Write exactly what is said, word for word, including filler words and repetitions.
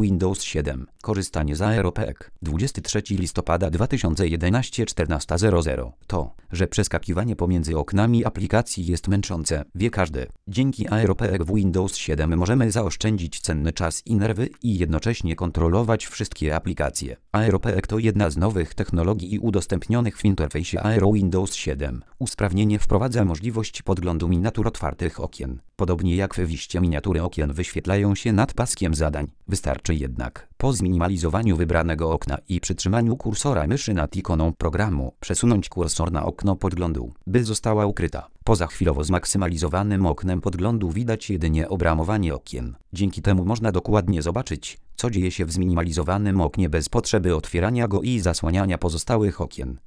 Windows siedem. Korzystanie z AeroPeg. dwudziestego trzeciego listopada dwa tysiące jedenastego czternasta zero zero. To, że przeskakiwanie pomiędzy oknami aplikacji jest męczące, wie każdy. Dzięki AeroPeg w Windows siedem możemy zaoszczędzić cenny czas i nerwy i jednocześnie kontrolować wszystkie aplikacje. AeroPeg to jedna z nowych technologii udostępnionych w interfejsie Aero Windows siedem. Usprawnienie wprowadza możliwość podglądu miniatur otwartych okien. Podobnie jak w wiście, miniatury okien wyświetlają się nad paskiem zadań. Wystarczy jednak, po zminimalizowaniu wybranego okna i przytrzymaniu kursora myszy nad ikoną programu, przesunąć kursor na okno podglądu, by została ukryta. Poza chwilowo zmaksymalizowanym oknem podglądu widać jedynie obramowanie okien. Dzięki temu można dokładnie zobaczyć, co dzieje się w zminimalizowanym oknie bez potrzeby otwierania go i zasłaniania pozostałych okien.